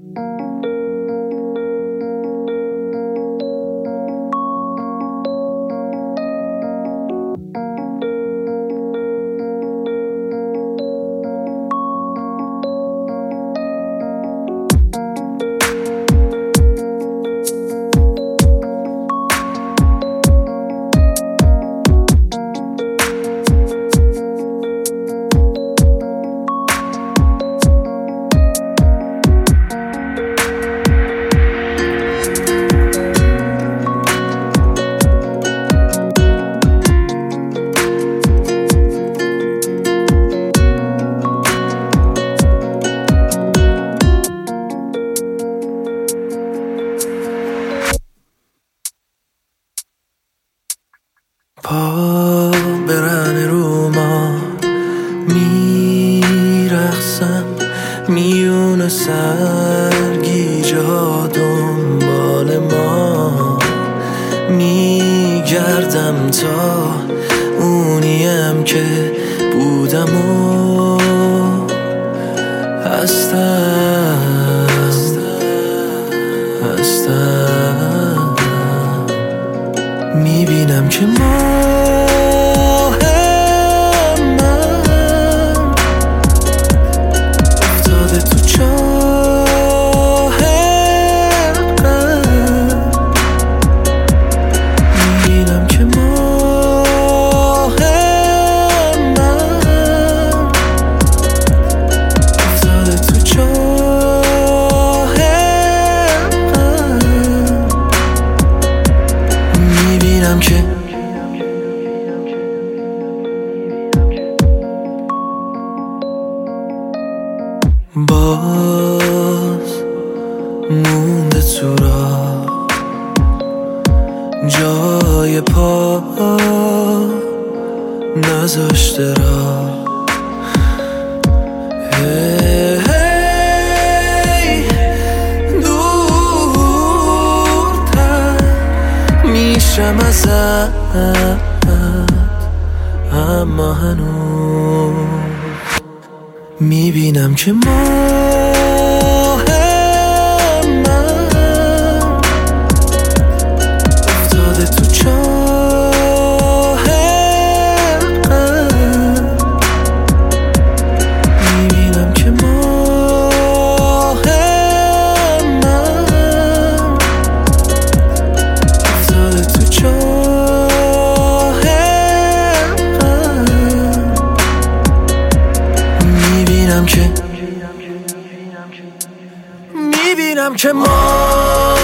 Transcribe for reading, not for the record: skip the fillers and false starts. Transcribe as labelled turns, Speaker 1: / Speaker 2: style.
Speaker 1: پا برهنه رو ما میرقصم، میونه سرگیجه ها دنبال ما میگردم تا اونیم که بودم و هستم میبینم که ماه من افتاده تو چاه غم، میبینم که ماه من افتاده تو چاه غم، میبینم که باز مونده تو را جای پا نذاشته را. دورتر میشم ازت اما هنوز میبینم که ماه من افتاده تو چاه غم، میبینم که ماه من افتاده تو چاه غم، میبینم که ما